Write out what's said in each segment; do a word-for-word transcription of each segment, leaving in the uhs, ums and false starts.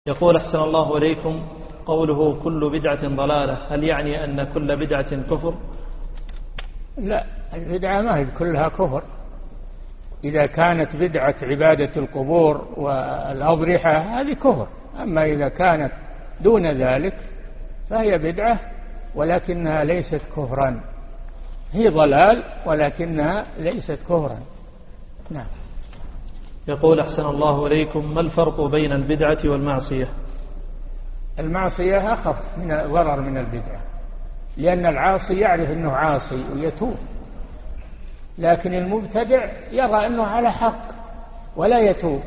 يقول أحسن الله إليكم، قوله كل بدعة ضلالة، هل يعني أن كل بدعة كفر؟ لا، البدعة ما هي كلها كفر. إذا كانت بدعة عبادة القبور والأضرحة هذه كفر، أما إذا كانت دون ذلك فهي بدعة ولكنها ليست كفرا، هي ضلال ولكنها ليست كفرا. نعم. يقول أحسن الله إليكم، ما الفرق بين البدعة والمعصية؟ المعصية أخف من الضرر من البدعة، لأن العاصي يعرف أنه عاصي ويتوب، لكن المبتدع يرى أنه على حق ولا يتوب،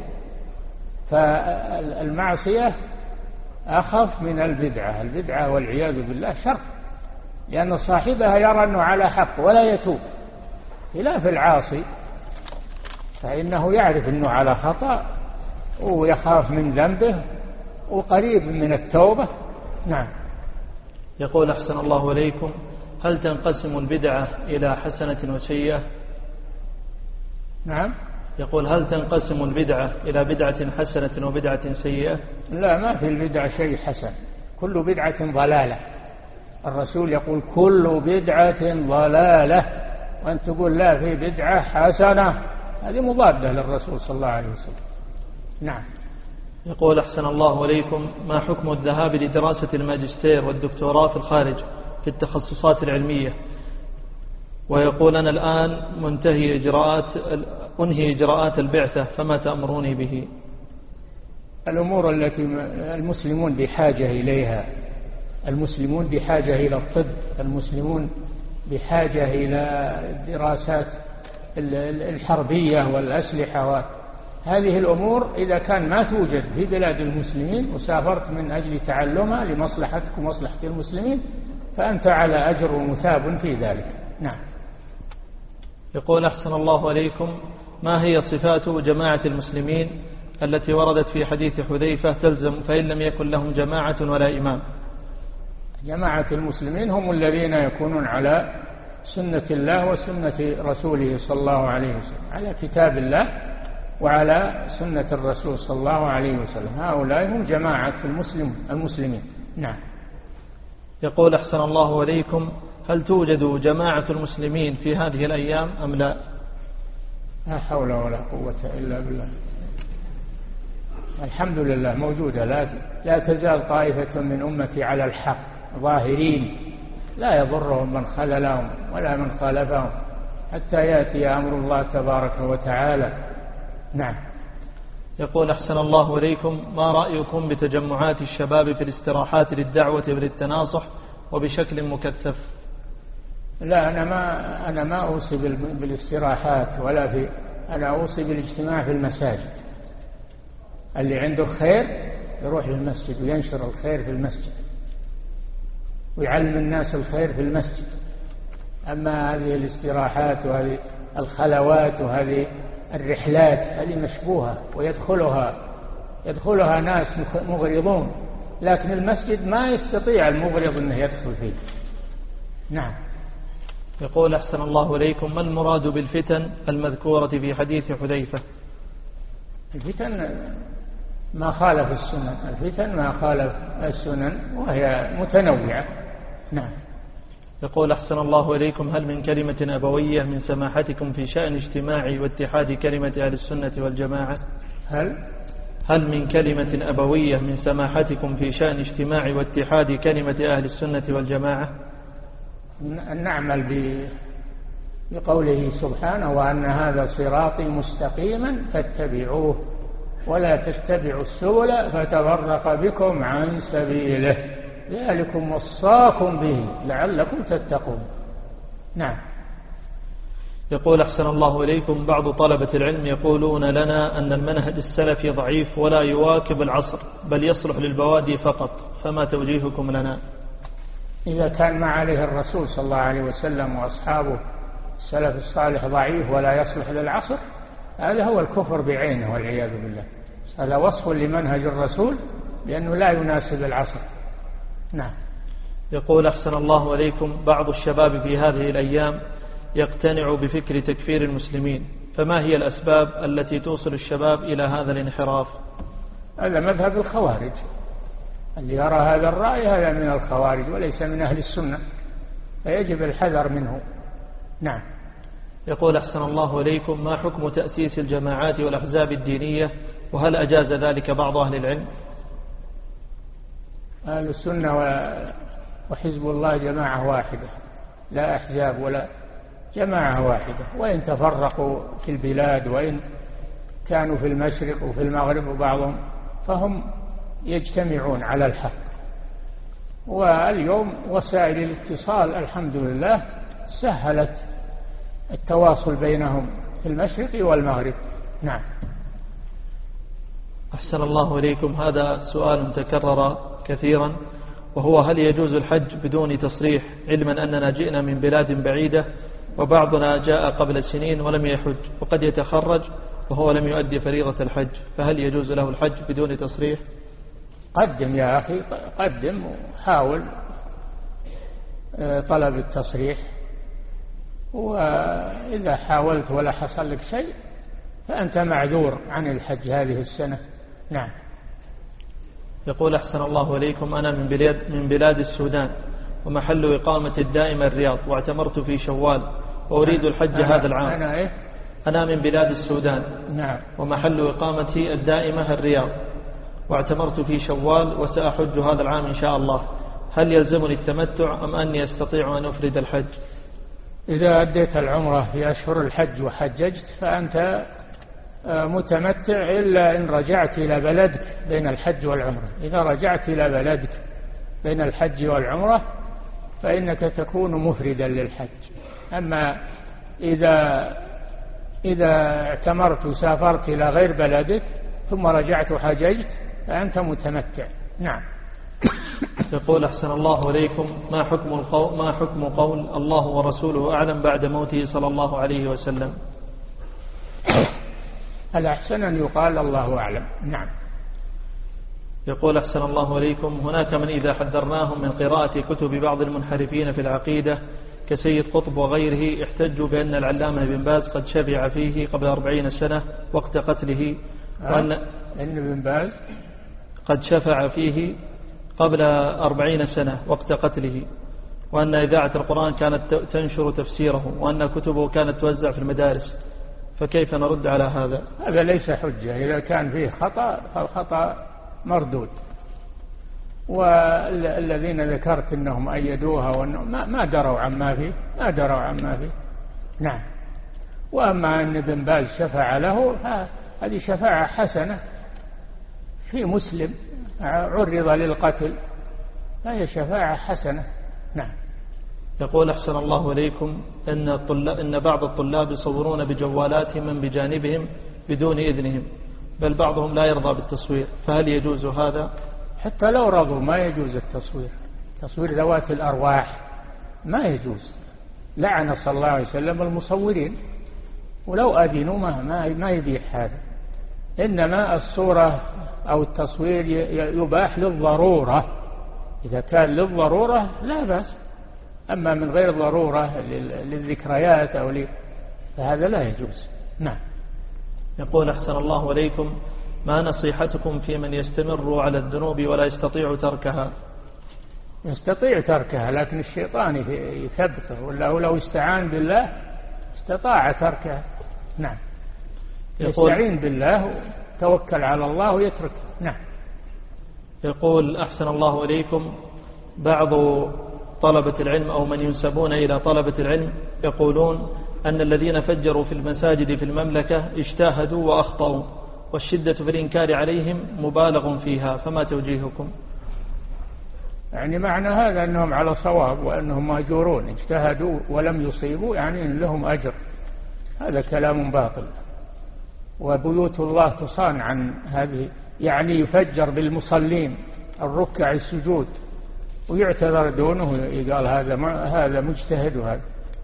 فالمعصية أخف من البدعة. البدعة والعياذ بالله شر، لأن صاحبها يرى أنه على حق ولا يتوب، خلاف العاصي فإنه يعرف أنه على خطأ ويخاف من ذنبه وقريب من التوبة. نعم. يقول أحسن الله إليكم، هل تنقسم البدعة إلى حسنة وسيئة؟ نعم. يقول هل تنقسم البدعة إلى بدعة حسنة وبدعة سيئة؟ لا، ما في البدعة شيء حسن، كل بدعة ضلالة. الرسول يقول كل بدعة ضلالة، وأن تقول لا في بدعة حسنة، هذه مضادة للرسول صلى الله عليه وسلم. نعم. يقول أحسن الله إليكم، ما حكم الذهاب لدراسة الماجستير والدكتوراه في الخارج في التخصصات العلمية؟ ويقول أنا الآن منتهي إجراءات أنهي إجراءات البعثة، فما تأمروني به؟ الأمور التي المسلمون بحاجة إليها، المسلمون بحاجة إلى الطب، المسلمون بحاجة إلى الدراسات الحربية والأسلحة، هذه الأمور إذا كان ما توجد في بلاد المسلمين وسافرت من أجل تعلمها لمصلحتك ومصلحة المسلمين فأنت على أجر ومثاب في ذلك. نعم. يقول أحسن الله إليكم، ما هي صفات جماعة المسلمين التي وردت في حديث حذيفة تلزم فإن لم يكن لهم جماعة ولا إمام؟ جماعة المسلمين هم الذين يكونون على سنة الله وسنة رسوله صلى الله عليه وسلم، على كتاب الله وعلى سنة الرسول صلى الله عليه وسلم، هؤلاء هم جماعة المسلم المسلمين. نعم. يقول أحسن الله إليكم، هل توجد جماعة المسلمين في هذه الأيام أم لا؟ لا حول ولا قوة إلا بالله. الحمد لله موجودة، لا لا تزال طائفة من أمتي على الحق ظاهرين، لا يضرهم من خذلهم ولا من خالفهم حتى يأتي أمر الله تبارك وتعالى. نعم. يقول أحسن الله إليكم، ما رأيكم بتجمعات الشباب في الاستراحات للدعوة وللتناصح وبشكل مكثف؟ لا، أنا ما أنا ما أوصي بالاستراحات ولا في، أنا أوصي بالاجتماع في المساجد. اللي عنده خير يروح للمسجد وينشر الخير في المسجد ويعلم الناس الخير في المسجد. أما هذه الاستراحات وهذه الخلوات وهذه الرحلات هذه مشبوهة ويدخلها يدخلها ناس مغرضون، لكن المسجد ما يستطيع المغرض أنه يدخل فيه. نعم. يقول أحسن الله إليكم، ما المراد بالفتن المذكورة في حديث حذيفة؟ الفتن ما خالف السنن، الفتن ما خالف السنن وهي متنوعة. نعم. يقول أحسن الله إليكم، هل من كلمة أبوية من سماحتكم في شأن اجتماع واتحاد كلمة أهل السنة والجماعة؟ هل هل من كلمة أبوية من سماحتكم في شأن اجتماع واتحاد كلمة أهل السنة والجماعة؟ نعمل بقوله سبحانه وأن هذا صراطي مستقيما فاتبعوه ولا تتبعوا السبل فتفرق بكم عن سبيله ذلكم وصاكم به لعلكم تتقون. نعم. يقول أحسن الله إليكم، بعض طلبة العلم يقولون لنا أن المنهج السلفي ضعيف ولا يواكب العصر بل يصلح للبوادي فقط، فما توجيهكم لنا؟ إذا كان ما عليه الرسول صلى الله عليه وسلم وأصحابه السلف الصالح ضعيف ولا يصلح للعصر، هذا هو الكفر بعينه والعياذ بالله. هذا وصف لمنهج الرسول لأنه لا يناسب العصر. نعم. يقول أحسن الله إليكم، بعض الشباب في هذه الأيام يقتنع بفكر تكفير المسلمين، فما هي الأسباب التي توصل الشباب إلى هذا الانحراف؟ هذا مذهب الخوارج، اللي يرى هذا الرأي هذا من الخوارج وليس من أهل السنة، فيجب الحذر منه. نعم. يقول أحسن الله إليكم: ما حكم تأسيس الجماعات والأحزاب الدينية، وهل أجاز ذلك بعض أهل العلم؟ أهل السنة وحزب الله جماعة واحدة، لا أحزاب ولا، جماعة واحدة، وإن تفرقوا في البلاد وإن كانوا في المشرق وفي المغرب وبعضهم، فهم يجتمعون على الحق. واليوم وسائل الاتصال الحمد لله سهلت التواصل بينهم في المشرق والمغرب. نعم. أحسن الله إليكم، هذا سؤال تكرر كثيرا، وهو: هل يجوز الحج بدون تصريح، علما أننا جئنا من بلاد بعيدة وبعضنا جاء قبل سنين ولم يحج وقد يتخرج وهو لم يؤدي فريضة الحج، فهل يجوز له الحج بدون تصريح؟ قدم يا أخي، قدم وحاول طلب التصريح، وإذا حاولت ولا حصل لك شيء فأنت معذور عن الحج هذه السنة. نعم. يقول أحسن الله إليكم: أنا من بلاد, من بلاد السودان، ومحل إقامة الدائمة الرياض، واعتمرت في شوال وأريد الحج أنا هذا العام. أنا, إيه؟ أنا من بلاد السودان. نعم. ومحل إقامتي الدائمة الرياض، واعتمرت في شوال وسأحج هذا العام إن شاء الله، هل يلزمني التمتع أم أني أستطيع أن أفرد الحج؟ إذا أديت العمرة في أشهر الحج وحججت فأنت متمتع، إلا إن رجعت إلى بلدك بين الحج والعمرة. إذا رجعت إلى بلدك بين الحج والعمرة فإنك تكون مفردا للحج. أما إذا إذا اعتمرت وسافرت إلى غير بلدك ثم رجعت وحججت فأنت متمتع. نعم. يقول أحسن الله إليكم: ما حكم القول ما حكم قول الله ورسوله أعلم بعد موته صلى الله عليه وسلم؟ الأحسن أن يقال الله أعلم. نعم. يقول أحسن الله إليكم: هناك من إذا حذرناهم من قراءة كتب بعض المنحرفين في العقيدة كسيد قطب وغيره احتجوا بأن العلامة بن باز قد شفع فيه قبل أربعين سنة وقت قتله، وأن إن بن باز قد شفع فيه قبل أربعين سنة وقت قتله، وأن إذاعة القرآن كانت تنشر تفسيره، وأن كتبه كانت توزع في المدارس، فكيف نرد على هذا؟ هذا ليس حجة، إذا كان فيه خطأ فالخطأ مردود. والذين ذكرت أنهم أيدوها وأنهم ما دروا عما فيه، ما دروا عما فيه. نعم. وأما أن ابن باز شفع له هذه شفاعة حسنة في مسلم عرض للقتل، فهي شفاعة حسنة. نعم. يقول أحسن الله إليكم: إن, إن بعض الطلاب يصورون بجوالاتهم من بجانبهم بدون إذنهم، بل بعضهم لا يرضى بالتصوير، فهل يجوز هذا؟ حتى لو رضوا ما يجوز التصوير، تصوير ذوات الأرواح ما يجوز. لعن صلى الله عليه وسلم المصورين، ولو أذنوا ما, ما يبيح هذا. إنما الصورة أو التصوير يباح للضرورة، إذا كان للضرورة لا بأس، أما من غير ضرورة للذكريات أو لي فهذا لا يجوز. نعم. يقول أحسن الله إليكم: ما نصيحتكم في من يستمر على الذنوب ولا يستطيع تركها؟ يستطيع تركها لكن الشيطان يثبته، ولا لو استعان بالله استطاع تركها. نعم. يستعين بالله وتوكل على الله ويترك. نعم. يقول أحسن الله إليكم: بعض طلبة العلم أو من ينسبون إلى طلبة العلم يقولون أن الذين فجروا في المساجد في المملكة اجتاهدوا وأخطأوا، والشدة في الإنكار عليهم مبالغ فيها، فما توجيهكم؟ يعني معنى هذا أنهم على صواب وأنهم ماجورون، اجتهدوا ولم يصيبوا يعني إن لهم أجر، هذا كلام باطل. وبيوت الله تصان عن هذه، يعني يفجر بالمصلين الركع السجود ويعتذر دونه، يقال هذا هذا مجتهد، وهذا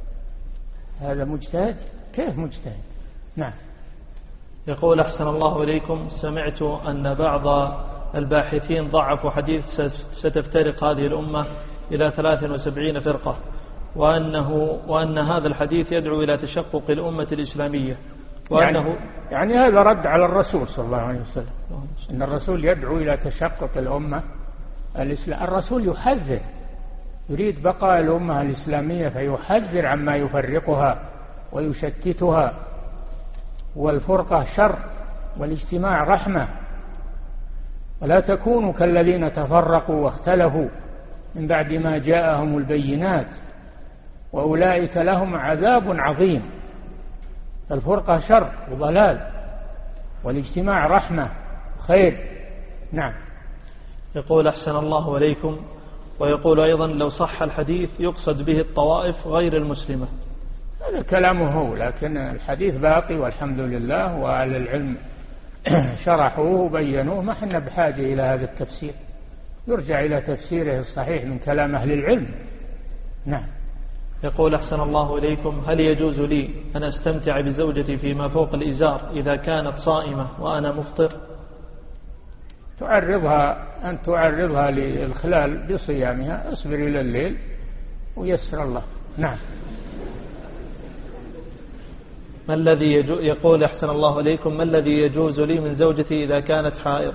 هذا مجتهد، كيف مجتهد؟ نعم. يقول أحسن الله إليكم: سمعت أن بعض الباحثين ضعفوا حديث ستفترق هذه الأمة إلى ثلاث وسبعين فرقة، وأنه وأن هذا الحديث يدعو إلى تشقق الأمة الإسلامية، وأنه يعني, يعني هذا رد على الرسول صلى الله عليه وسلم، إن الرسول يدعو إلى تشقق الأمة الإسلام. الرسول يحذر، يريد بقاء الأمة الإسلامية، فيحذر عما يفرقها ويشتتها. والفرقة شر والاجتماع رحمة، ولا تكونوا كالذين تفرقوا واختلفوا من بعد ما جاءهم البينات وأولئك لهم عذاب عظيم. الفرقة شر وضلال، والاجتماع رحمة خير. نعم. يقول أحسن الله إليكم، ويقول أيضا لو صح الحديث يقصد به الطوائف غير المسلمة. هذا كلامه هو، لكن الحديث باقي والحمد لله، وأهل العلم شرحوه وبينوه، ما حنا بحاجة إلى هذا التفسير، يرجع إلى تفسيره الصحيح من كلام أهل العلم. نعم. يقول أحسن الله إليكم، هل يجوز لي أن أستمتع بزوجتي فيما فوق الإزار إذا كانت صائمة وأنا مفطر؟ تعرضها أن تعرضها للخلال بصيامها، اصبر إلى الليل ويسر الله. نعم. ما الذي يجو... يقول أحسن الله إليكم، ما الذي يجوز لي من زوجتي إذا كانت حائض؟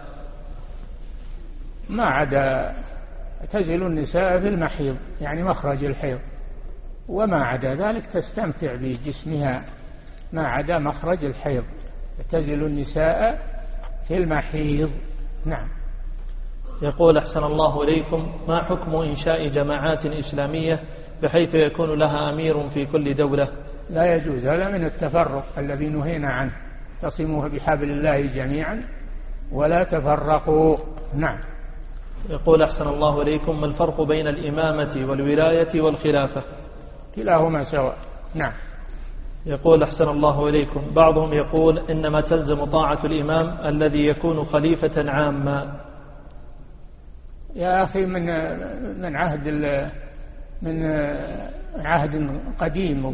ما عدا تزل النساء في المحيض، يعني مخرج الحيض، وما عدا ذلك تستمتع بجسمها، ما عدا مخرج الحيض تزل النساء في المحيض. نعم. يقول أحسن الله إليكم، ما حكم إنشاء جماعات إسلامية بحيث يكون لها أمير في كل دولة؟ لا يجوز، هذا من التفرق الذي نهينا عنه، تصموا بحبل الله جميعا ولا تفرقوا. نعم. يقول أحسن الله إليكم، ما الفرق بين الإمامة والولاية والخلافة؟ كلاهما سواء. نعم. يقول أحسن الله إليكم، بعضهم يقول إنما تلزم طاعة الإمام الذي يكون خليفة عاما. يا أخي من من عهد من عهد قديم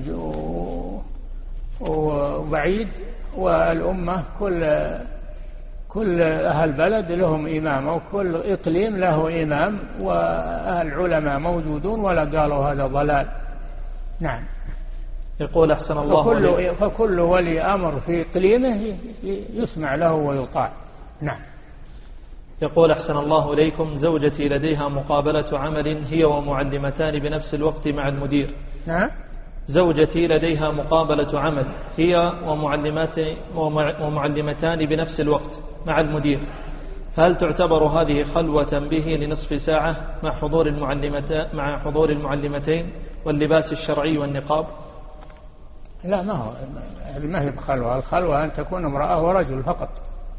وبعيد، والأمة كل كل أهل بلد لهم إمام، وكل إقليم له إمام، وأهل علماء موجودون ولا قالوا هذا ضلال. نعم. يقول أحسن الله فكل, فكل ولي أمر في إقليمه يسمع له ويطاع. نعم. يقول أحسن الله إليكم، زوجتي لديها مقابلة عمل هي ومعلمتان بنفس الوقت مع المدير. نعم. زوجتي لديها مقابلة عمل هي ومعلمات ومعلمتان بنفس الوقت مع المدير، هل تعتبر هذه خلوة به لنصف ساعة مع حضور المعلمتين مع حضور المعلمتين واللباس الشرعي والنقاب؟ لا، ما هو هذه ما هي بخلوة. الخلوة أن تكون امرأة ورجل فقط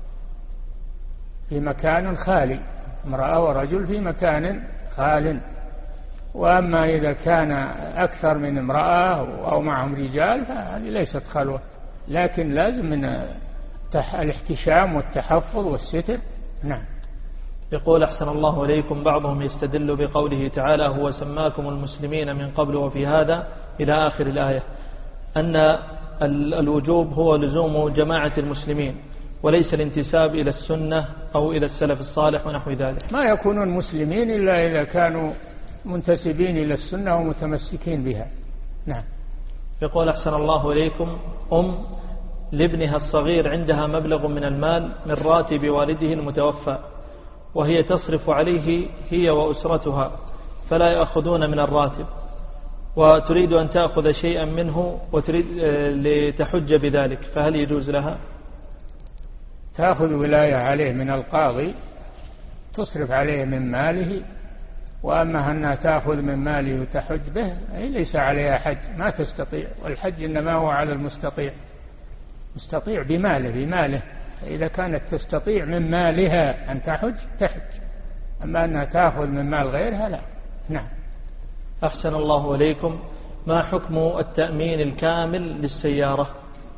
في مكان خالي، امرأة ورجل في مكان خال. وأما إذا كان أكثر من امرأة أو معهم رجال فهذه ليست خلوة، لكن لازم من الاحتشام والتحفظ والستر. نعم. يقول أحسن الله إليكم، بعضهم يستدل بقوله تعالى هو سماكم المسلمين من قبل وفي هذا إلى آخر الآية أن الوجوب هو لزوم جماعة المسلمين وليس الانتساب إلى السنة أو إلى السلف الصالح ونحو ذلك. ما يكونون مسلمين إلا إذا كانوا منتسبين إلى السنة ومتمسكين بها. نعم. يقول أحسن الله إليكم، أم لابنها الصغير عندها مبلغ من المال من راتب والده المتوفى، وهي تصرف عليه هي وأسرتها فلا يأخذون من الراتب، وتريد أن تأخذ شيئا منه وتريد لتحج بذلك، فهل يجوز لها؟ تأخذ ولاية عليه من القاضي، تصرف عليه من ماله. وأما أنها تأخذ من ماله وتحج به ليس عليها حج، ما تستطيع، والحج إنما هو على المستطيع، مستطيع بماله بماله إذا كانت تستطيع من مالها أن تحج تحج، أما أنها تأخذ من مال غيرها لا. نعم. أحسن الله إليكم، ما حكم التأمين الكامل للسيارة؟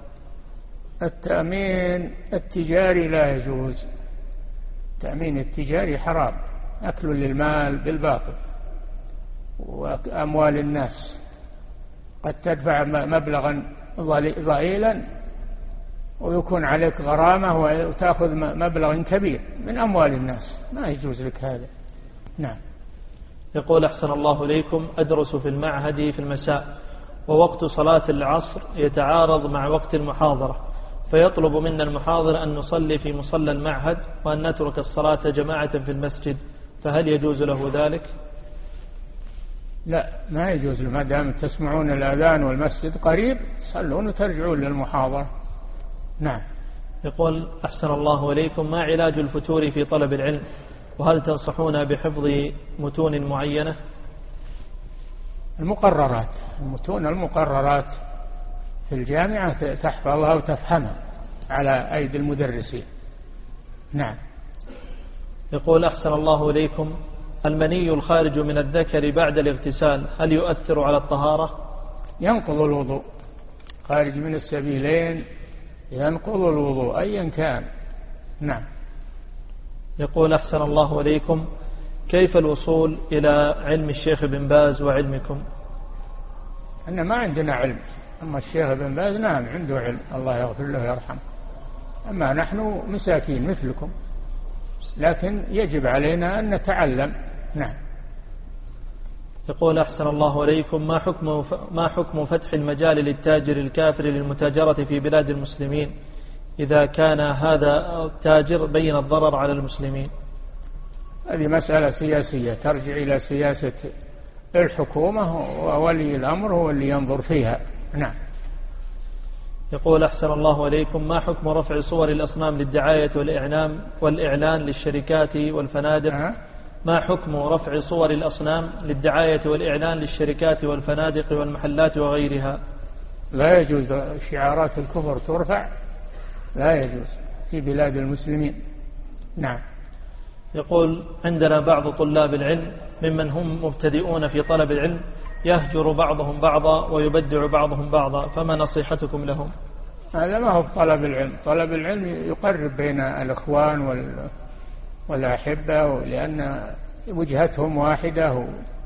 التأمين التجاري لا يجوز، التأمين التجاري حرام، أكل للمال بالباطل وأموال الناس. قد تدفع مبلغا ضئيلا ويكون عليك غرامة وتأخذ مبلغ كبير من أموال الناس، ما يجوز لك هذا. نعم. يقول أحسن الله إليكم، أدرس في المعهد في المساء ووقت صلاة العصر يتعارض مع وقت المحاضرة، فيطلب منا المحاضر أن نصلي في مصلى المعهد وأن نترك الصلاة جماعة في المسجد، فهل يجوز له ذلك؟ لا، ما يجوز. ما دام تسمعون الأذان والمسجد قريب صلون وترجعون للمحاضرة. نعم. يقول أحسن الله إليكم، ما علاج الفتور في طلب العلم؟ وهل تنصحون بحفظ متون معينة؟ المقررات، المتون المقررات في الجامعة تحفظها وتفهمها على أيدي المدرسين. نعم. يقول أحسن الله إليكم، المني الخارج من الذكر بعد الاغتسال هل يؤثر على الطهارة؟ ينقض الوضوء، خارج من السبيلين ينقض الوضوء أيا كان. نعم. يقول أحسن الله إليكم، كيف الوصول إلى علم الشيخ بن باز وعلمكم؟ أن ما عندنا علم، أما الشيخ بن باز نعم عنده علم، الله يغفر له ويرحمه، أما نحن مساكين مثلكم، لكن يجب علينا أن نتعلم. نعم. يقول أحسن الله إليكم، ما حكم ما حكم فتح المجال للتاجر الكافر للمتاجرة في بلاد المسلمين إذا كان هذا التاجر بين الضرر على المسلمين؟ هذه مسألة سياسية ترجع إلى سياسة الحكومة، وولي الأمر هو اللي ينظر فيها. نعم. يقول أحسن الله إليكم، ما حكم رفع صور الأصنام للدعاية والإعلام والإعلان للشركات والفنادق؟ أه؟ ما حكم رفع صور الأصنام للدعاية والإعلان للشركات والفنادق والمحلات وغيرها؟ لا يجوز شعارات الكفر ترفع، لا يجوز في بلاد المسلمين. نعم. يقول عندنا بعض طلاب العلم ممن هم مبتدئون في طلب العلم يهجر بعضهم بعضا ويبدع بعضهم بعضا، فما نصيحتكم لهم؟ هذا ما هو طلب العلم. طلب العلم يقرب بين الإخوان وال والأحبة، لأن وجهتهم واحدة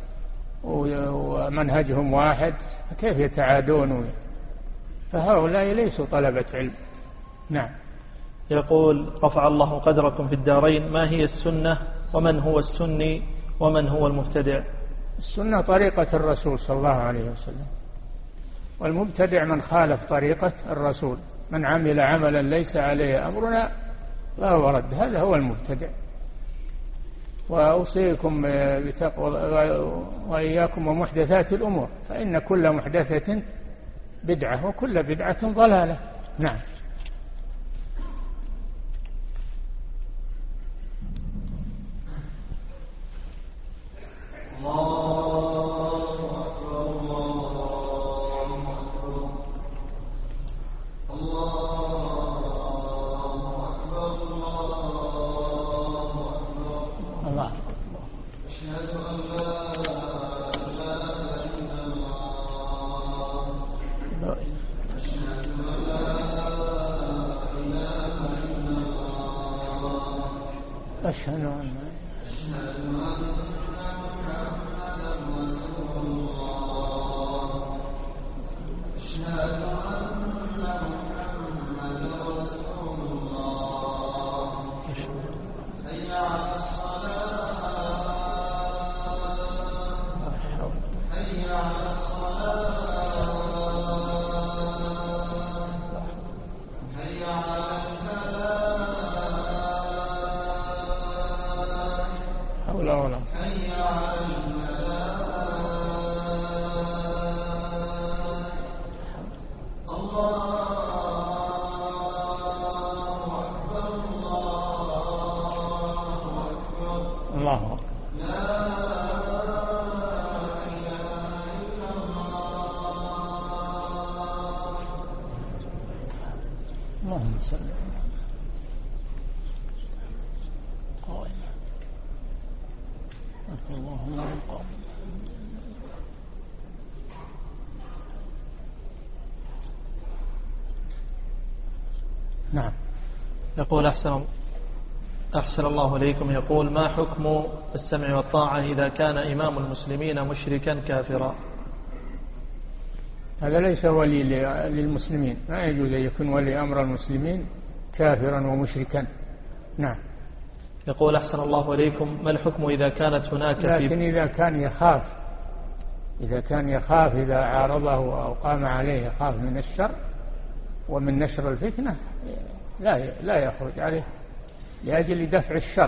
ومنهجهم واحد، كيف يتعادون؟ فهؤلاء ليسوا طلبة علم. نعم. يقول رفع الله قدركم في الدارين، ما هي السنة ومن هو السني ومن هو المبتدع؟ السنة طريقة الرسول صلى الله عليه وسلم، والمبتدع من خالف طريقة الرسول، من عمل عملا ليس عليه أمرنا فهو رد، هذا هو المبتدع. وأوصيكم بتقوى وإياكم ومحدثات الأمور، فإن كل محدثة بدعة وكل بدعة ضلالة. نعم. أشهد أن نعم. يقول أحسن أحسن الله إليكم، يقول ما حكم السمع والطاعة إذا كان إمام المسلمين مشركا كافرا؟ هذا ليس ولي للمسلمين، ما يجوز أن يكون ولي أمر المسلمين كافرا ومشركا. نعم. يقول أحسن الله إليكم، ما الحكم إذا كانت هناك لكن إذا كان يخاف إذا كان يخاف إذا عارضه أو قام عليه يخاف من الشر ومن نشر الفتنة لا لا يخرج عليه لأجل دفع الشر،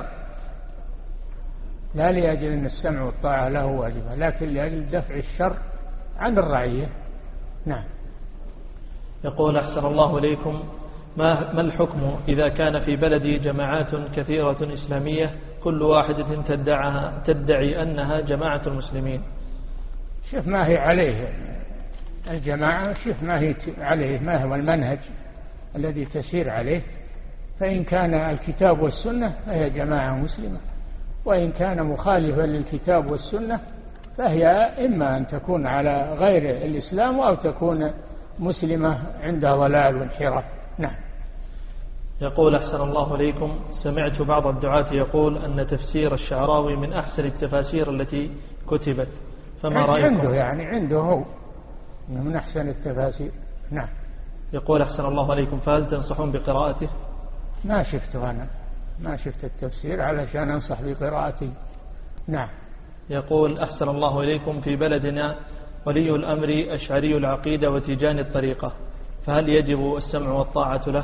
لا لأجل أن السمع والطاعة له واجبة، لكن لأجل دفع الشر عن الرعية. نعم. يقول أحسن الله إليكم، ما ما الحكم إذا كان في بلدي جماعات كثيرة إسلامية كل واحدة تدعها تدعي أنها جماعة المسلمين؟ شوف ما هي عليه الجماعة، شوف ما هي عليه، ما هو المنهج الذي تسير عليه، فإن كان الكتاب والسنة فهي جماعة مسلمة، وإن كان مخالفا للكتاب والسنة فهي إما أن تكون على غير الإسلام أو تكون مسلمة عندها ضلال وانحراف. نعم. يقول أحسن الله إليكم، سمعت بعض الدعاة يقول أن تفسير الشعراوي من أحسن التفاسير التي كتبت، فما رأيكم؟ عنده يعني عنده هو من أحسن التفاسير. نعم. يقول أحسن الله عليكم، فهل تنصحون بقراءته؟ ما شفته أنا، ما شفت التفسير علشان أنصح بقراءته. نعم. يقول أحسن الله إليكم، في بلدنا ولي الأمر أشعري العقيدة وتيجاني الطريقة، فهل يجب السمع والطاعة له؟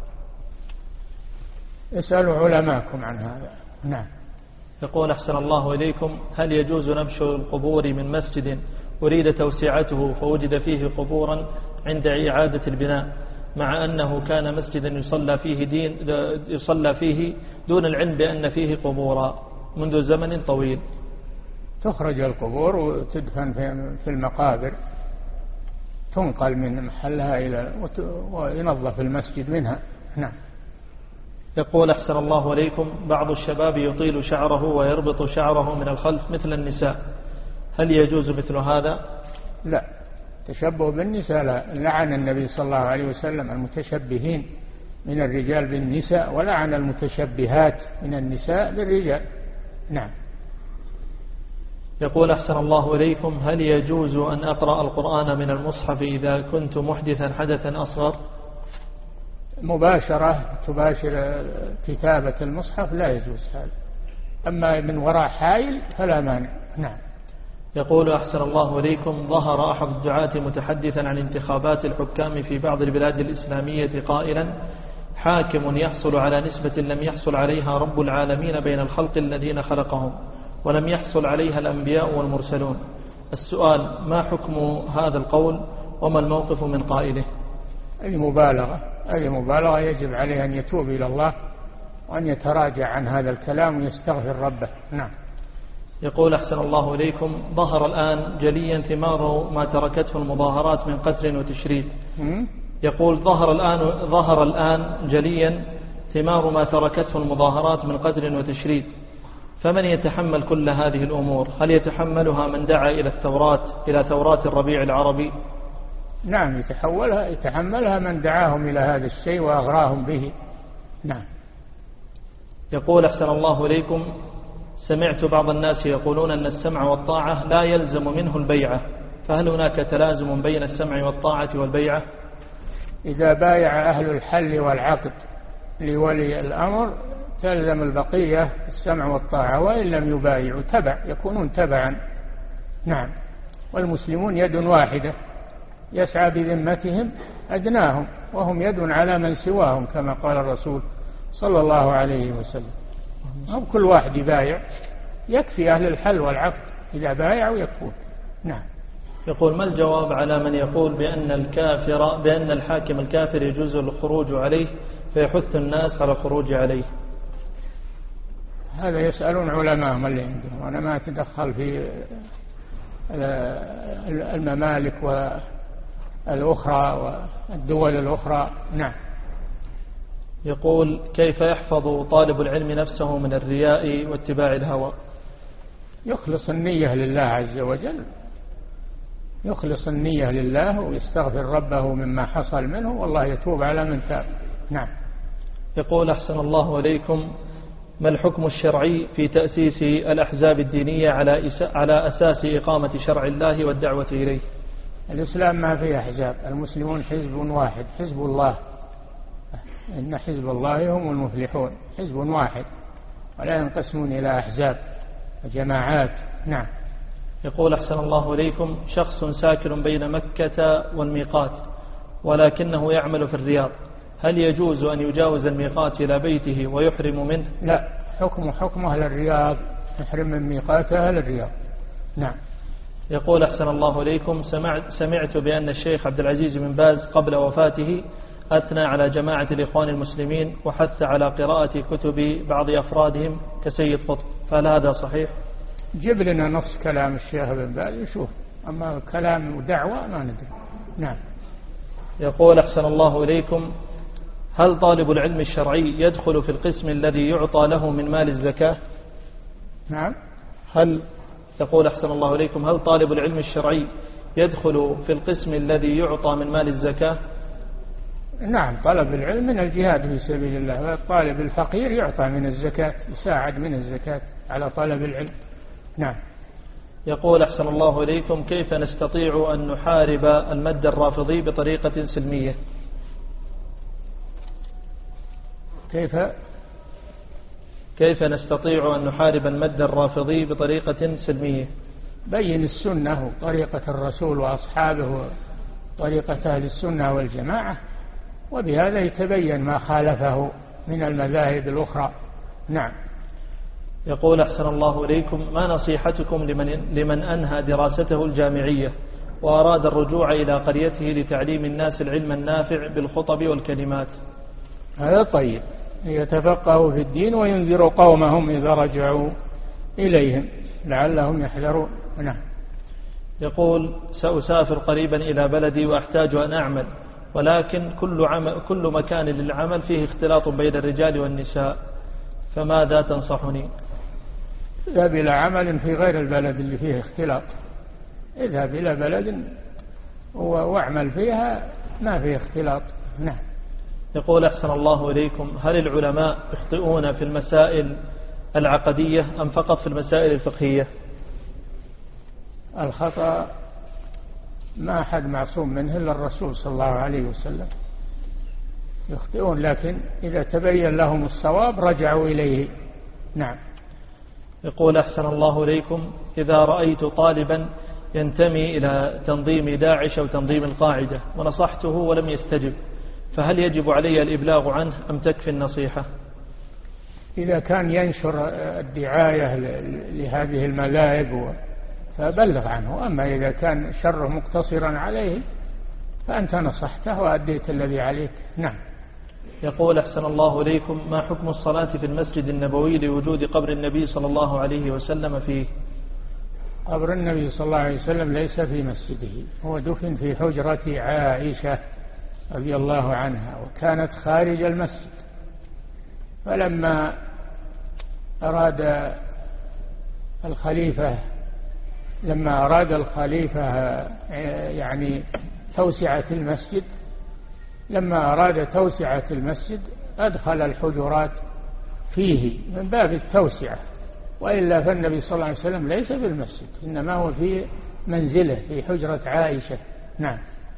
اسألوا علماءكم عن هذا. نعم. يقول أحسن الله إليكم، هل يجوز نبش القبور من مسجد أريد توسعته فوجد فيه قبورا عند إعادة البناء، مع أنه كان مسجدا يصلى فيه, دين يصلى فيه دون العلم بأن فيه قبورا منذ زمن طويل؟ تخرج القبور وتدفن في المقابر، تنقل من محلها إلى وينظف المسجد منها. نعم. يقول أحسن الله عليكم، بعض الشباب يطيل شعره ويربط شعره من الخلف مثل النساء، هل يجوز مثل هذا؟ لا، تشبه بالنساء لا. لعن النبي صلى الله عليه وسلم المتشبهين من الرجال بالنساء، ولعن المتشبهات من النساء بالرجال. نعم. يقول أحسن الله إليكم، هل يجوز أن أقرأ القرآن من المصحف إذا كنت محدثا حدثا أصغر؟ مباشرة تباشر كتابة المصحف لا يجوز هذا، أما من وراء حائل فلا مانع. نعم. يقول أحسن الله إليكم، ظهر أحد الدعاة متحدثا عن انتخابات الحكام في بعض البلاد الإسلامية قائلا: حاكم يحصل على نسبة لم يحصل عليها رب العالمين بين الخلق الذين خلقهم، ولم يحصل عليها الأنبياء والمرسلون. السؤال: ما حكم هذا القول وما الموقف من قائله؟ أي مبالغة، أي مبالغة، يجب عليه أن يتوب إلى الله وأن يتراجع عن هذا الكلام ويستغفر ربه. نعم. يقول أحسن الله إليكم، ظهر الآن جليا ثمار ما تركته المظاهرات من قتل وتشريد. يقول ظهر الآن ظهر الآن جليا ثمار ما تركته المظاهرات من قتل وتشريد، فمن يتحمل كل هذه الأمور؟ هل يتحملها من دعا إلى الثورات إلى ثورات الربيع العربي؟ نعم، يتحولها يتحملها من دعاهم إلى هذا الشيء وأغراهم به. نعم. يقول أحسن الله إليكم، سمعت بعض الناس يقولون أن السمع والطاعة لا يلزم منه البيعة، فهل هناك تلازم بين السمع والطاعة والبيعة؟ إذا بايع أهل الحل والعقد لولي الأمر تلزم البقية السمع والطاعة، وإن لم يبايعوا تبع يكونون تبعا. نعم. والمسلمون يد واحدة يسعى بذمتهم أدناهم، وهم يد على من سواهم كما قال الرسول صلى الله عليه وسلم. هم كل واحد يبايع، يكفي أهل الحل والعقد إذا بايعوا يكفون. نعم. يقول: ما الجواب على من يقول بأن الكافر بأن الحاكم الكافر يجوز الخروج عليه فيحث الناس على الخروج عليه؟ هذا يسألون علماءهم اللي عندهم، وأنا ما أتدخل في الممالك والأخرى والدول الأخرى. نعم. يقول: كيف يحفظ طالب العلم نفسه من الرياء واتباع الهوى؟ يخلص النية لله عز وجل، يخلص النية لله ويستغفر ربه مما حصل منه، والله يتوب على من تاب. نعم. يقول: أحسن الله إليكم، ما الحكم الشرعي في تأسيس الأحزاب الدينية على على أساس إقامة شرع الله والدعوة إليه؟ الإسلام ما فيه أحزاب، المسلمون حزب واحد، حزب الله، إن حزب الله هم المفلحون، حزب واحد ولا ينقسمون إلى أحزاب وجماعات. نعم. يقول: أحسن الله إليكم، شخص ساكن بين مكة والميقات ولكنه يعمل في الرياض، هل يجوز أن يجاوز الميقات إلى بيته ويحرم منه؟ لا، حكم حكم أهل الرياض، يحرم من ميقات أهل الرياض. نعم. يقول أحسن الله إليكم، سمعت, سمعت بأن الشيخ عبد العزيز بن باز قبل وفاته أثنى على جماعة الإخوان المسلمين وحث على قراءة كتب بعض أفرادهم كسيد قطب، فهل هذا صحيح؟ جيب لنا نص كلام الشيخ بن باز يشوف، أما كلام ودعوة ما ندري. نعم. يقول أحسن الله إليكم، هل طالب العلم الشرعي يدخل في القسم الذي يعطى له من مال الزكاة؟ نعم. هل يقول أحسن الله إليكم، هل طالب العلم الشرعي يدخل في القسم الذي يعطى من مال الزكاة؟ نعم، طلب العلم من الجهاد في سبيل الله، والطالب الفقير يعطى من الزكاة، يساعد من الزكاة على طلب العلم. نعم. يقول أحسن الله إليكم، كيف نستطيع أن نحارب المد الرافضي بطريقة سلمية؟ كيف كيف نستطيع أن نحارب المد الرافضي بطريقة سلمية؟ بين السنة وطريقة الرسول وأصحابه وطريقة أهل السنة والجماعة، وبهذا يتبين ما خالفه من المذاهب الأخرى. نعم. يقول أحسن الله إليكم، ما نصيحتكم لمن, لمن أنهى دراسته الجامعية وأراد الرجوع إلى قريته لتعليم الناس العلم النافع بالخطب والكلمات؟ هذا طيب، يتفقهوا في الدين وينذروا قومهم إذا رجعوا إليهم لعلهم يحذرون. نعم. يقول، سأسافر قريبا إلى بلدي وأحتاج أن أعمل، ولكن كل, عمل كل مكان للعمل فيه اختلاط بين الرجال والنساء، فماذا تنصحني؟ اذهب إلى عمل في غير البلد اللي فيه اختلاط، اذهب إلى بلد واعمل فيها ما فيه اختلاط. نعم. يقول أحسن الله إليكم، هل العلماء يخطئون في المسائل العقدية أم فقط في المسائل الفقهية؟ الخطأ ما أحد معصوم منه إلا الرسول صلى الله عليه وسلم، يخطئون، لكن إذا تبين لهم الصواب رجعوا إليه. نعم. يقول أحسن الله إليكم، إذا رأيت طالبا ينتمي إلى تنظيم داعش أو تنظيم القاعدة ونصحته ولم يستجب، فهل يجب علي الإبلاغ عنه أم تكفي النصيحة؟ إذا كان ينشر الدعاية لهذه المذاهب فبلغ عنه، أما إذا كان شره مقتصرا عليه فأنت نصحته وأديت الذي عليك. نعم. يقول أحسن الله إليكم، ما حكم الصلاة في المسجد النبوي لوجود قبر النبي صلى الله عليه وسلم فيه؟ قبر النبي صلى الله عليه وسلم ليس في مسجده، هو دفن في حجرة عائشة رضي الله عنها، وكانت خارج المسجد، فلما أراد الخليفة لما أراد الخليفة يعني توسعة المسجد لما أراد توسعة المسجد أدخل الحجرات فيه من باب التوسعة، وإلا فالنبي صلى الله عليه وسلم ليس بالمسجد، إنما هو في منزله في حجرة عائشة. نعم.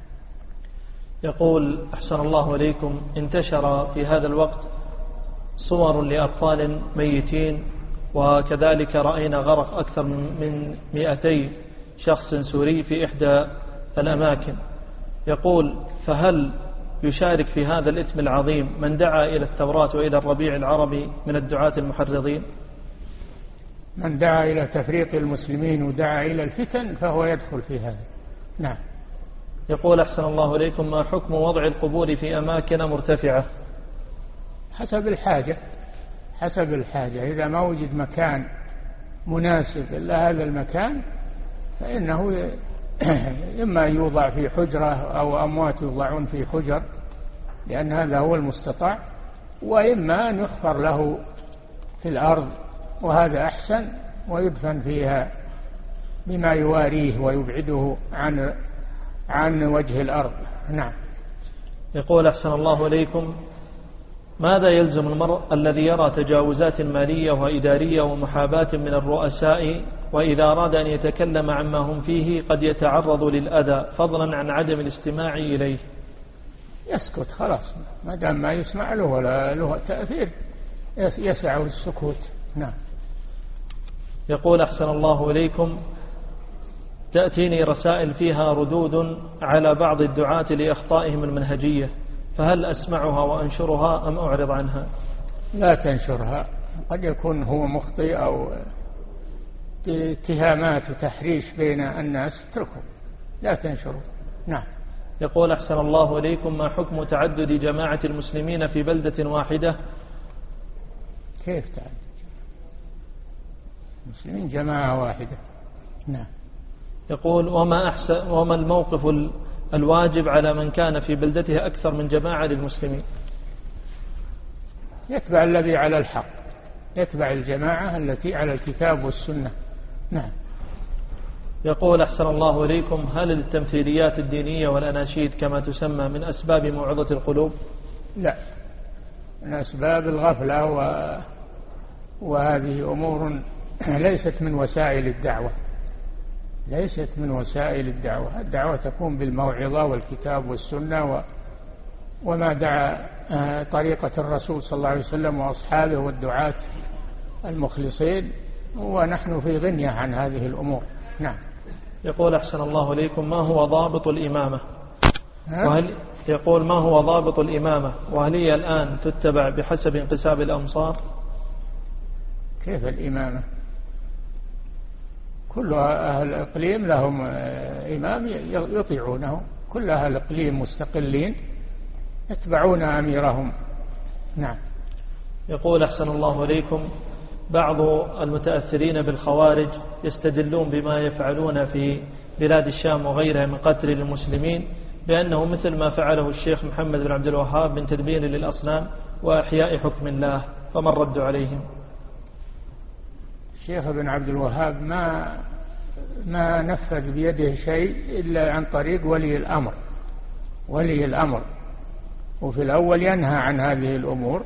يقول أحسن الله إليكم، انتشر في هذا الوقت صور لأطفال ميتين، وكذلك رأينا غرق أكثر من مئتي شخص سوري في إحدى الأماكن. يقول، فهل يشارك في هذا الإثم العظيم من دعا إلى التوراة وإلى الربيع العربي من الدعاة المحرضين؟ من دعا إلى تفريق المسلمين ودعا إلى الفتن فهو يدخل في هذا. نعم. يقول أحسن الله إليكم، ما حكم وضع القبور في أماكن مرتفعة؟ حسب الحاجة حسب الحاجة إذا ما وجد مكان مناسب إلا هذا المكان فإنه إما يوضع في حجرة أو أموات يوضعون في حجر، لأن هذا هو المستطاع، وإما أن يحفر له في الأرض، وهذا أحسن، ويدفن فيها بما يواريه ويبعده عن عن وجه الأرض. نعم. يقول أحسن الله إليكم، ماذا يلزم المرء الذي يرى تجاوزات مالية وإدارية ومحاباة من الرؤساء، وإذا أراد أن يتكلم عما هم فيه قد يتعرض للأذى فضلا عن عدم الاستماع إليه؟ يسكت خلاص، ما دام ما يسمع له ولا له تأثير يسعه السكوت. نعم. يقول أحسن الله إليكم، تأتيني رسائل فيها ردود على بعض الدعاة لأخطائهم المنهجية، فهل أسمعها وأنشرها أم أعرض عنها؟ لا تنشرها، قد يكون هو مخطئ أو اتهامات وتحريش بين الناس، اتركه لا تنشره. نعم. يقول أحسن الله إليكم ما حكم تعدد جماعة المسلمين في بلدة واحدة؟ كيف تعدد المسلمين جماعة واحدة؟ نعم. يقول وما, أحسن وما الموقف الواجب على من كان في بلدته أكثر من جماعة للمسلمين؟ يتبع الذي على الحق، يتبع الجماعة التي على الكتاب والسنة. نعم. يقول أحسن الله إليكم هل التمثيليات الدينية والأناشيد كما تسمى من أسباب موعظة القلوب؟ لا، من أسباب الغفلة و... وهذه أمور ليست من وسائل الدعوة، ليست من وسائل الدعوة. الدعوة تكون بالموعظة والكتاب والسنة و... وما دعا طريقة الرسول صلى الله عليه وسلم وأصحابه والدعاة المخلصين، ونحن في غنية عن هذه الأمور. نعم. يقول أحسن الله إليكم ما هو ضابط الإمامة؟ وهل يقول ما هو ضابط الإمامة وهل هي الآن تتبع بحسب انقسام الأمصار؟ كيف الإمامة؟ كل أهل الإقليم لهم إمام يطيعونه، كل أهل الإقليم مستقلين يتبعون أميرهم. نعم. يقول أحسن الله إليكم بعض المتأثرين بالخوارج يستدلون بما يفعلون في بلاد الشام وغيرها من قتل المسلمين بأنه مثل ما فعله الشيخ محمد بن عبد الوهاب من تدبير للأصنام وإحياء حكم الله، فما الرد عليهم؟ الشيخ بن عبد الوهاب ما ما نفذ بيده شيء إلا عن طريق ولي الأمر، ولي الأمر، وفي الأول ينهى عن هذه الأمور،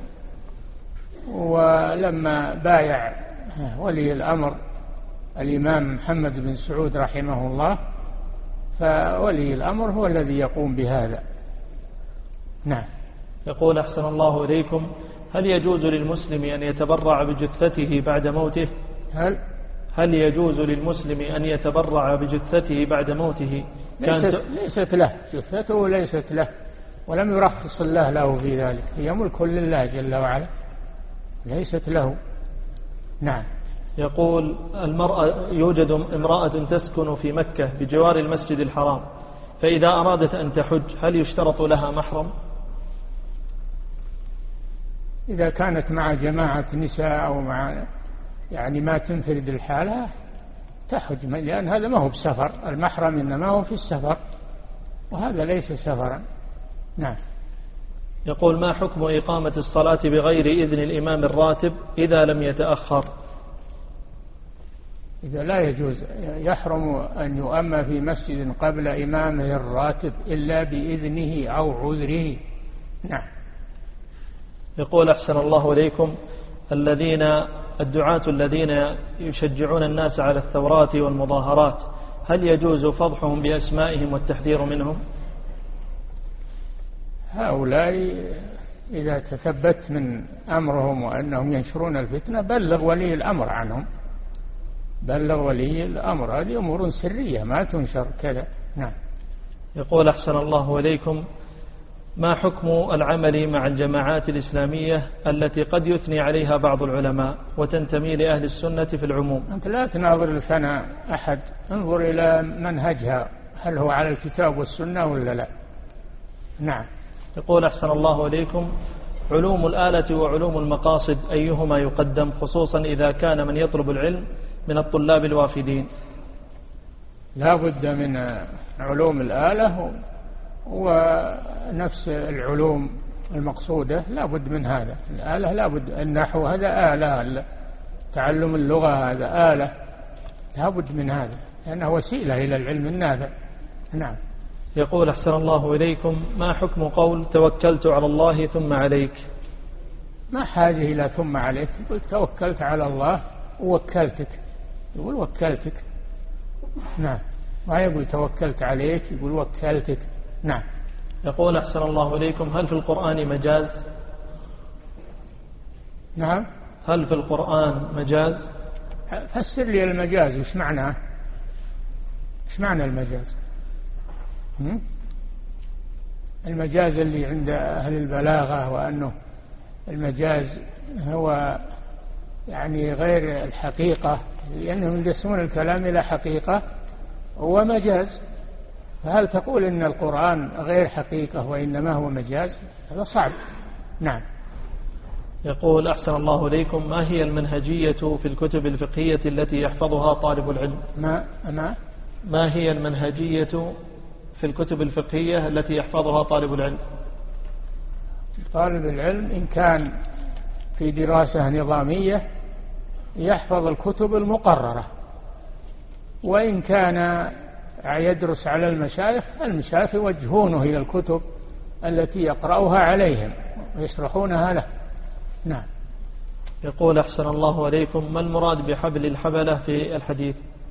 ولما بايع ولي الأمر الإمام محمد بن سعود رحمه الله فولي الأمر هو الذي يقوم بهذا. نعم. يقول أحسن الله إليكم هل يجوز للمسلم أن يتبرع بجثته بعد موته؟ هل هل يجوز للمسلم أن يتبرع بجثته بعد موته؟ ليست, ليست له جثته، ليست له، ولم يرخص الله له في ذلك، هي ملك لله جل وعلا، ليست له. نعم. يقول المرأة يوجد امرأة تسكن في مكة بجوار المسجد الحرام، فإذا أرادت أن تحج هل يشترط لها محرم؟ إذا كانت مع جماعة نساء أو مع يعني ما تنفرد الحالة تحج، لأن هذا ما هو بسفر، المحرم إنما هو في السفر وهذا ليس سفرا. نعم. يقول ما حكم إقامة الصلاة بغير إذن الإمام الراتب إذا لم يتأخر؟ إذا لا يجوز، يحرم أن يؤم في مسجد قبل إمامه الراتب إلا بإذنه أو عذره. نعم. يقول أحسن الله إليكم الذين الدعاة الذين يشجعون الناس على الثورات والمظاهرات هل يجوز فضحهم بأسمائهم والتحذير منهم؟ هؤلاء إذا تثبت من أمرهم وأنهم ينشرون الفتنة بلغ ولي الأمر عنهم، بلغ ولي الأمر، هذه أمور سرية ما تنشر كذا. نعم. يقول أحسن الله إليكم ما حكم العمل مع الجماعات الإسلامية التي قد يثني عليها بعض العلماء وتنتمي لأهل السنة في العموم؟ أنت لا تناظر لثناء أحد، انظر إلى منهجها هل هو على الكتاب والسنة ولا لا. نعم. يقول أحسن الله إليكم علوم الآلة وعلوم المقاصد أيهما يقدم خصوصا إذا كان من يطلب العلم من الطلاب الوافدين؟ لا بد من علوم الآلة ونفس العلوم المقصودة لا بد من هذا. الآلة لا بد، النحو هذا آلة، تعلم اللغة هذا آلة، لا بد من هذا لأنه وسيلة إلى العلم النافع. نعم. يقول أحسن الله إليكم ما حكم قول توكلت على الله ثم عليك؟ ما حاجة إلى ثم عليك، يقول توكلت على الله ووكلتك، يقول وكلتك. نعم. ما يقول توكلت عليك، يقول وكلتك. نعم. يقول أحسن الله إليكم هل في القرآن مجاز؟ نعم. هل في القرآن مجاز؟ فسر لي المجاز، وش معناه؟ وش معنى المجاز؟ المجاز اللي عند أهل البلاغة، وأنه المجاز هو يعني غير الحقيقة، لأنهم يقسمون الكلام إلى حقيقة ومجاز. فهل تقول إن القرآن غير حقيقة وإنما هو مجاز؟ هذا صعب. نعم. يقول أحسن الله إليكم: ما هي المنهجية في الكتب الفقهية التي يحفظها طالب العلم؟ ما ما ما هي المنهجية في الكتب الفقهية التي يحفظها طالب العلم؟ طالب العلم إن كان في دراسة نظامية يحفظ الكتب المقررة، وإن كان يدرس على المشايخ المشايخ يوجهونه إلى الكتب التي يقرأها عليهم ويشرحونها له. نعم. يقول أحسن الله إليكم: ما المراد بحبل الحبلة في الحديث؟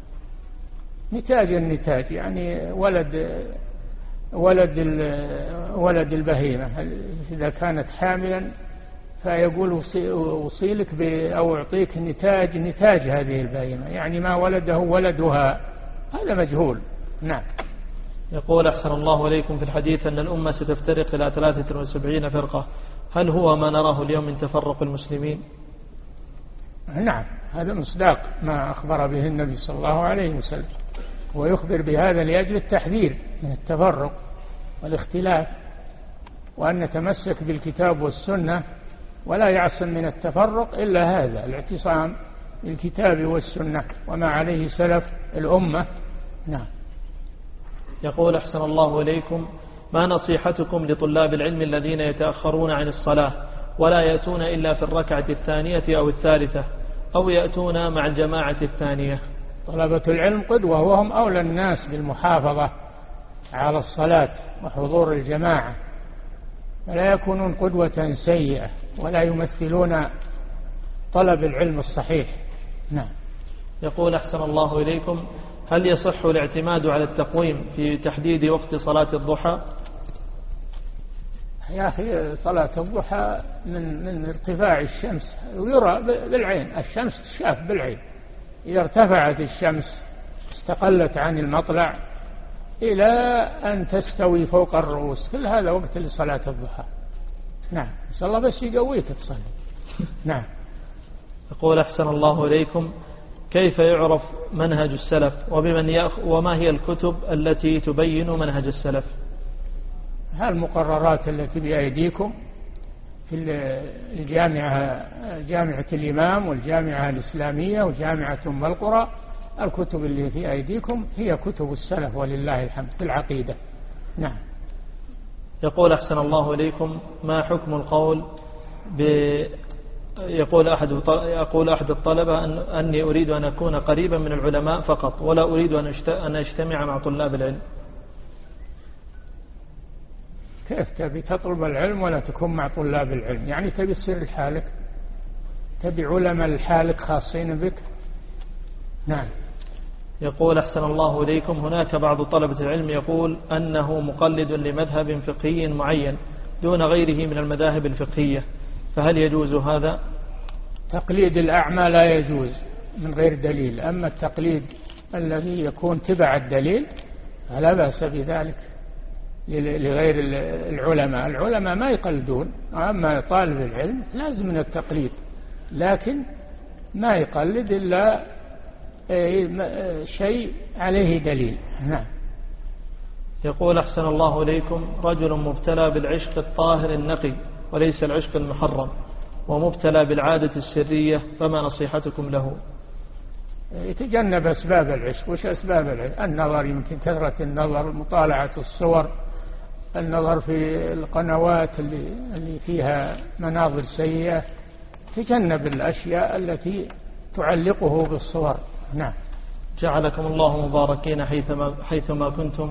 نتاج النتاج، يعني ولد ولد ولد البهيمة إذا كانت حاملا فيقول أوصيلك أو أعطيك نتاج نتاج هذه البهيمة، يعني ما ولده ولدها، هذا مجهول. نعم. يقول أحسن الله إليكم: في الحديث أن الأمة ستفترق إلى ثلاثة وسبعين فرقة، هل هو ما نراه اليوم من تفرق المسلمين؟ نعم، هذا مصداق ما أخبر به النبي صلى الله عليه وسلم، ويخبر بهذا لأجل التحذير من التفرق والاختلاف، وأن نتمسك بالكتاب والسنة ولا يعصم من التفرق إلا هذا الاعتصام بالكتاب والسنة وما عليه سلف الأمة. نعم. يقول أحسن الله إليكم: ما نصيحتكم لطلاب العلم الذين يتأخرون عن الصلاة ولا يأتون إلا في الركعة الثانية أو الثالثة، أو يأتون مع الجماعة الثانية؟ طلبة العلم قدوة، وهم أولى الناس بالمحافظة على الصلاة وحضور الجماعة، ولا يكونون قدوة سيئة ولا يمثلون طلب العلم الصحيح. نعم. يقول أحسن الله إليكم: هل يصح الاعتماد على التقويم في تحديد وقت صلاة الضحى؟ يا أخي صلاة الضحى من من ارتفاع الشمس، ويرى بالعين، الشمس تشاف بالعين، إذا ارتفعت الشمس استقلت عن المطلع إلى أن تستوي فوق الرؤوس، كل هذا وقت لصلاة الضحى. نعم. نسأل الله بس يقويك تصلي. نعم. يقول أحسن الله إليكم: كيف يعرف منهج السلف وبمن يأخ وما هي الكتب التي تبين منهج السلف؟ هالمقررات التي بأيديكم في الجامعة، جامعة الإمام والجامعة الإسلامية وجامعة أم القرى، الكتب اللي في أيديكم هي كتب السلف ولله الحمد في العقيدة. نعم. يقول أحسن الله إليكم: ما حكم القول ب يقول أحد يقول أحد الطلبة أن أني أريد أن أكون قريبا من العلماء فقط، ولا أريد أن أجتمع مع طلاب العلم؟ كيف تبي تطلب العلم ولا تكون مع طلاب العلم؟ يعني تبي تصير لحالك، تبي علماء لحالك خاصين بك؟ نعم. يقول أحسن الله إليكم: هناك بعض طلبة العلم يقول أنه مقلد لمذهب فقهي معين دون غيره من المذاهب الفقهية، فهل يجوز هذا؟ تقليد الأعمى لا يجوز من غير دليل، أما التقليد الذي يكون تبع الدليل فلا بأس بذلك لغير العلماء. العلماء ما يقلدون، أما طالب العلم لازم من التقليد، لكن ما يقلد إلا شيء عليه دليل. نعم. يقول أحسن الله إليكم: رجل مبتلى بالعشق الطاهر النقي وليس العشق المحرم، ومبتلى بالعادة السرية، فما نصيحتكم له؟ يتجنب أسباب العشق. وش أسباب العشق؟ النظر، يمكن كثرة النظر، مطالعة الصور، النظر في القنوات اللي, اللي فيها مناظر سيئة، تجنب الأشياء التي تعلقه بالصور. نعم. جعلكم الله مباركين حيثما, حيثما كنتم.